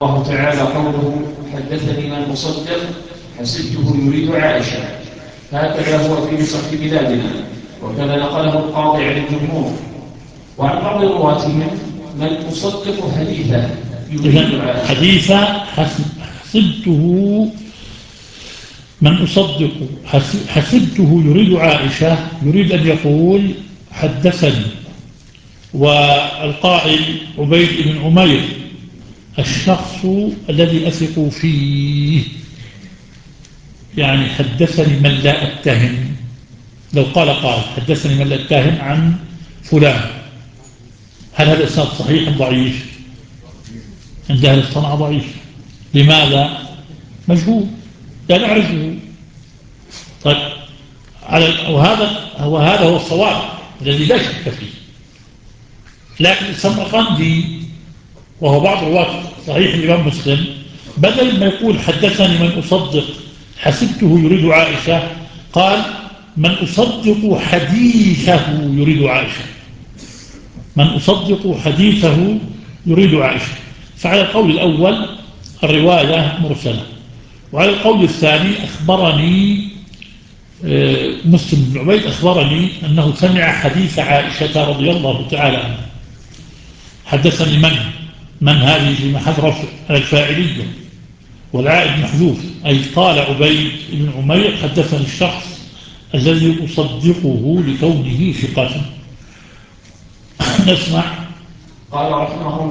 الله تعالى قوله حدثني من مصدق حسبته يريد عائشة، هكذا هو في نسخ بلادنا، وكذا نقله القاضي عن الجمهور. وعن بعض رواتهم من مصدق حديثه يريد عائشة. حديث حسبته من أصدق حسبته يريد عائشة، يريد أن يقول حدثني. والقائل عبيد بن عمير الشخص الذي أثق فيه، يعني حدثني من لا أتهم. لو قال حدثني من لا أتهم عن فلان، هل هذا الإسناد صحيح أم ضعيف؟ عند أهل الصنعة ضعيف. لماذا؟ مجهول لا نعرفه. طيب، وهذا هو الصواب الذي لا شك فيه. لكن السمرقندي وهو بعض رواة صحيح الإمام مسلم، بدل ما يقول حدثني من أصدق حسبته يريد عائشة، قال من أصدق حديثه يريد عائشة. من أصدق حديثه يريد عائشة. فعلى القول الأول الرواية مرسلة، وعلى القول الثاني أخبرني مسلم بن عبيد أخبرني أنه سمع حديث عائشة رضي الله تعالى عنها. حدثني من هذه في محل رفع الفاعلية، والعائد محذوف، أي قال عبيد بن عمير حدثني الشخص الذي أصدقه لكونه ثقة. نسمع. قال رحمه الله